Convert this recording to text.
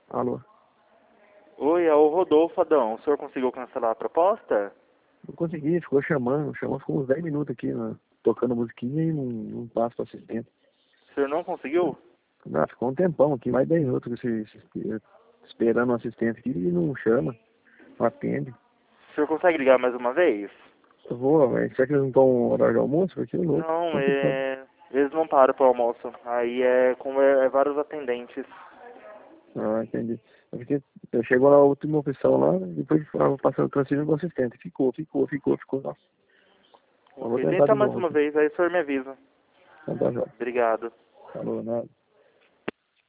Alô? Oi, é o Rodolfo, Adão. O senhor conseguiu cancelar a proposta? Não consegui, ficou chamando, ficou uns 10 minutos aqui, né, tocando musiquinha e não passa pro assistente. O senhor não conseguiu? Ah, ficou um tempão aqui, mais 10 minutos esperando o assistente aqui e não chama, não atende. O senhor consegue ligar mais uma vez? Eu vou, mas será que eles não estão no horário de almoço? Porque é louco, Não, complicado. eles não param pro almoço. Aí é vários atendentes. Ah, entendi. É porque eu chego na última opção lá, depois eu passando transferindo pro assistente. Ficou. Nossa, eu vou Ok, tentar tenta de mais novo uma aqui. vez, aí o senhor me avisa. Então tá, já. Obrigado. Falou, nada.